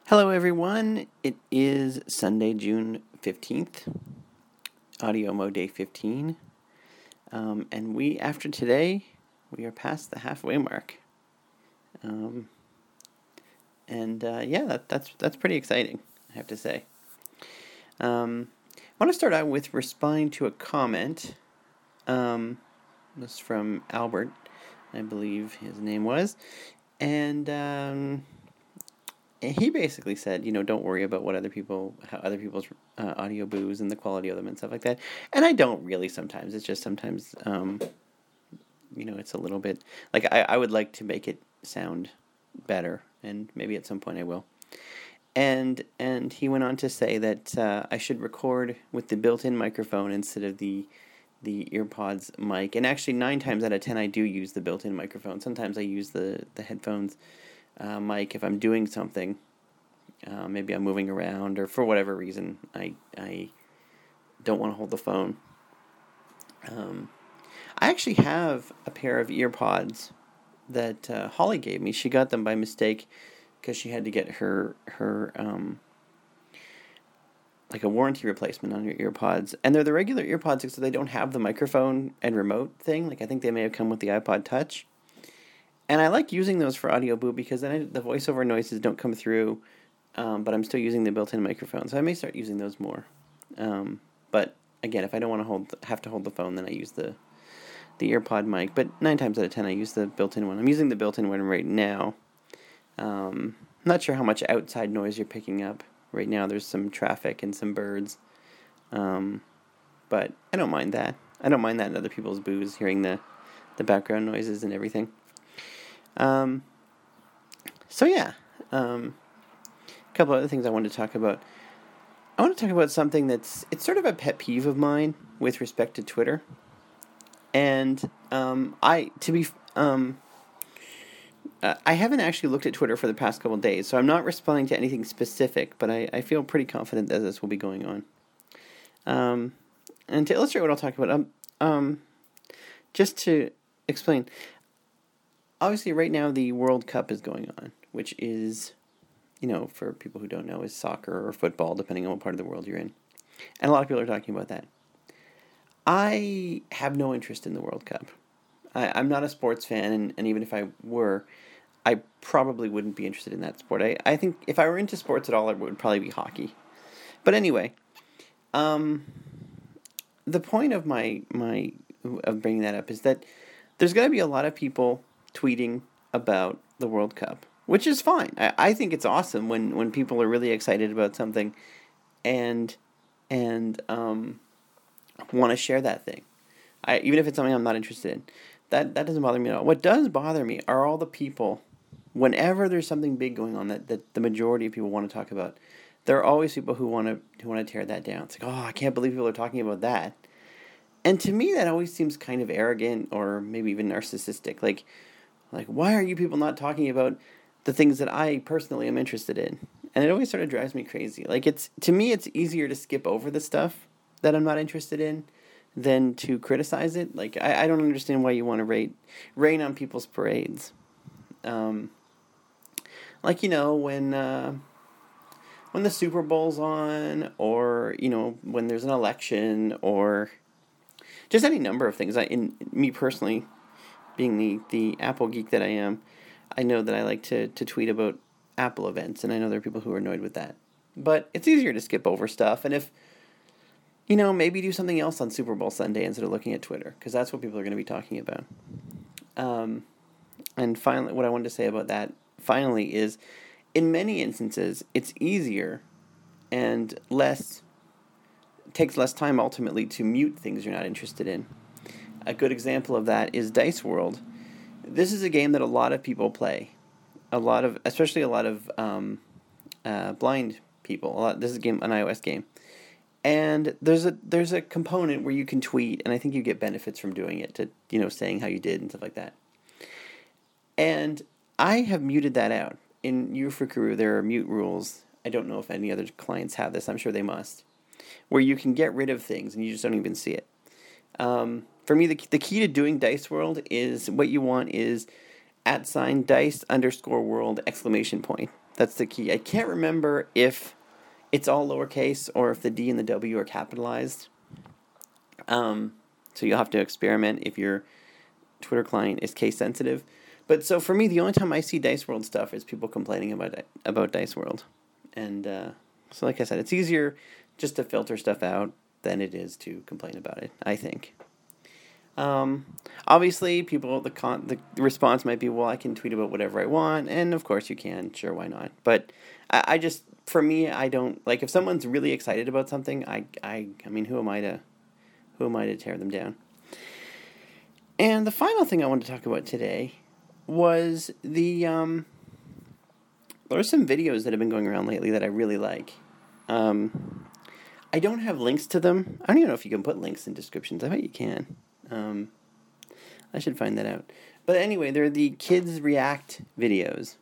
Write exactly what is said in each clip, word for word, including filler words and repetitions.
Hello, everyone. It is Sunday, June fifteenth, Audio Mo Day fifteen. Um, and we, after today, we are past the halfway mark. Um, and uh, yeah, that, that's that's pretty exciting, I have to say. Um, I want to start out with responding to a comment. Um, this is from Albert, I believe his name was. And... Um, And he basically said, you know, don't worry about what other people, how other people's uh, audio boos and the quality of them and stuff like that. And I don't really sometimes. It's just sometimes, um, you know, it's a little bit, like, I, I would like to make it sound better. And maybe at some point I will. And and he went on to say that uh, I should record with the built-in microphone instead of the the EarPods mic. And actually, nine times out of ten, I do use the built-in microphone. Sometimes I use the, the headphones Uh, mic if I'm doing something. Uh, maybe I'm moving around, or for whatever reason I I don't want to hold the phone. Um, I actually have a pair of EarPods that uh, Holly gave me. She got them by mistake because she had to get her her um, like a warranty replacement on her EarPods, and they're the regular EarPods, so they don't have the microphone and remote thing. Like I think they may have come with the iPod Touch. And I like using those for audio boo because then I, the voiceover noises don't come through, um, but I'm still using the built-in microphone, so I may start using those more. Um, but again, if I don't want to hold, have to hold the phone, then I use the the EarPod mic. But nine times out of ten, I use the built-in one. I'm using the built-in one right now. Um, I'm not sure how much outside noise you're picking up right now. There's some traffic and some birds, um, but I don't mind that. I don't mind that in other people's boos, hearing the the background noises and everything. Um, so yeah, um, a couple other things I wanted to talk about. I want to talk about something that's, it's sort of a pet peeve of mine with respect to Twitter. And, um, I, to be, um, uh, I haven't actually looked at Twitter for the past couple of days, so I'm not responding to anything specific, but I, I feel pretty confident that this will be going on. Um, and to illustrate what I'll talk about, um, um, just to explain, obviously, right now, the World Cup is going on, which is, you know, for people who don't know, is soccer or football, depending on what part of the world you're in. And a lot of people are talking about that. I have no interest in the World Cup. I, I'm not a sports fan, and, and even if I were, I probably wouldn't be interested in that sport. I, I think if I were into sports at all, it would probably be hockey. But anyway, um, the point of my, my of bringing that up is that there's going to be a lot of people tweeting about the World Cup, which is fine. I, I think it's awesome when, when people are really excited about something and and um, want to share that thing. I, even if it's something I'm not interested in. That that doesn't bother me at all. What does bother me are all the people, whenever there's something big going on that, that the majority of people want to talk about, there are always people who want to who want to tear that down. It's like, oh, I can't believe people are talking about that. And to me, that always seems kind of arrogant or maybe even narcissistic. Like, Like, why are you people not talking about the things that I personally am interested in? And it always sort of drives me crazy. Like, it's, to me, it's easier to skip over the stuff that I'm not interested in than to criticize it. Like, I, I don't understand why you want to rate, rain on people's parades. Um, like, you know, when, uh, when the Super Bowl's on, or, you know, when there's an election, or just any number of things. I, in me personally, being the, the Apple geek that I am, I know that I like to, to tweet about Apple events, and I know there are people who are annoyed with that. But it's easier to skip over stuff, and if, you know, maybe do something else on Super Bowl Sunday instead of looking at Twitter, because that's what people are going to be talking about. Um, and finally, what I wanted to say about that, finally, is in many instances, it's easier and less, takes less time ultimately to mute things you're not interested in. A good example of that is Dice World. This is a game that a lot of people play. A lot of, especially a lot of um, uh, blind people. A lot, this is a game, an iOS game. And there's a there's a component where you can tweet, and I think you get benefits from doing it, to, you know, saying how you did and stuff like that. And I have muted that out. In Ufukuru, there are mute rules. I don't know if any other clients have this. I'm sure they must. Where you can get rid of things, and you just don't even see it. Um... For me, the the key to doing Dice World is, what you want is at sign dice underscore world exclamation point. That's the key. I can't remember if it's all lowercase or if the D and the W are capitalized. Um, so you'll have to experiment if your Twitter client is case sensitive. But so for me, the only time I see Dice World stuff is people complaining about about Dice World. And uh, so like I said, it's easier just to filter stuff out than it is to complain about it, I think. Um, obviously, people, the con- the response might be, well, I can tweet about whatever I want, and of course you can, sure, why not? But I, I just, for me, I don't, like, if someone's really excited about something, I, I, I mean, who am I to, who am I to tear them down? And the final thing I wanted to talk about today was the, um, there are some videos that have been going around lately that I really like. Um, I don't have links to them. I don't even know if you can put links in descriptions. I bet you can. Um, I should find that out. But anyway, they're the Kids React videos.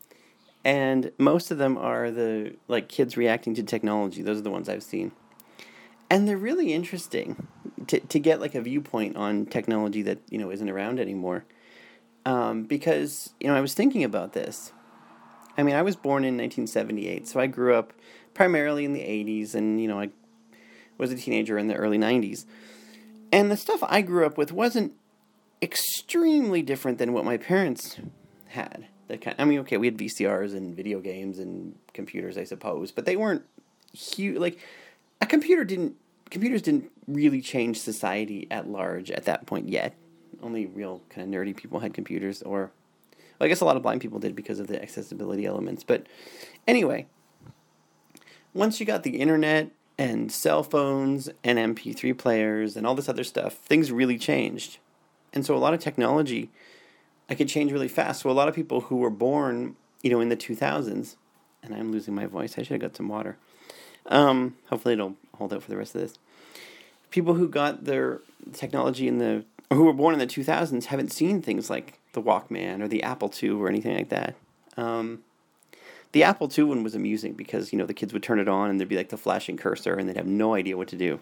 And most of them are the, like, kids reacting to technology. Those are the ones I've seen. And they're really interesting to to get, like, a viewpoint on technology that, you know, isn't around anymore. Um, because, you know, I was thinking about this. I mean, I was born in nineteen seventy-eight, so I grew up primarily in the eighties, and, you know, I was a teenager in the early nineties. And the stuff I grew up with wasn't extremely different than what my parents had. The kind, I mean, okay, we had V C Rs and video games and computers, I suppose, but they weren't huge. Like, a computer didn't, computers didn't really change society at large at that point yet. Only real kind of nerdy people had computers, or, well, I guess a lot of blind people did because of the accessibility elements. But anyway, once you got the internet and cell phones and M P three players and all this other stuff, things really changed. And so a lot of technology, I could change really fast. So a lot of people who were born, you know, in the two thousands, and I'm losing my voice, I should have got some water. Um, hopefully it'll hold out for the rest of this. People who got their technology in the, or who were born in the two thousands haven't seen things like the Walkman or the Apple two or anything like that. Um... The Apple two one was amusing because, you know, the kids would turn it on and there'd be like the flashing cursor and they'd have no idea what to do.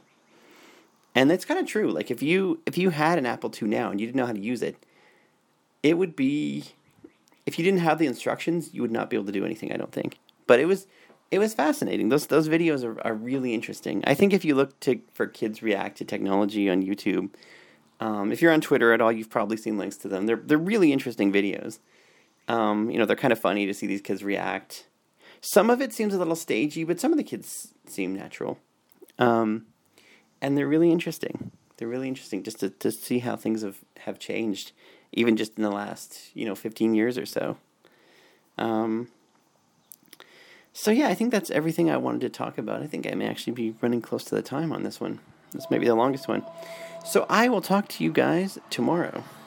And that's kind of true. Like, if you if you had an Apple two now and you didn't know how to use it, it would be, if you didn't have the instructions, you would not be able to do anything, I don't think. But it was it was fascinating. Those those videos are, are really interesting. I think if you look to for Kids React to Technology on YouTube, um, if you're on Twitter at all, you've probably seen links to them. They're they're really interesting videos. Um, you know, they're kind of funny to see these kids react. Some of it seems a little stagey, but some of the kids seem natural. Um, and they're really interesting. They're really interesting just to, to see how things have, have changed, even just in the last, you know, fifteen years or so. Um, so, yeah, I think that's everything I wanted to talk about. I think I may actually be running close to the time on this one. This may be the longest one. So I will talk to you guys tomorrow.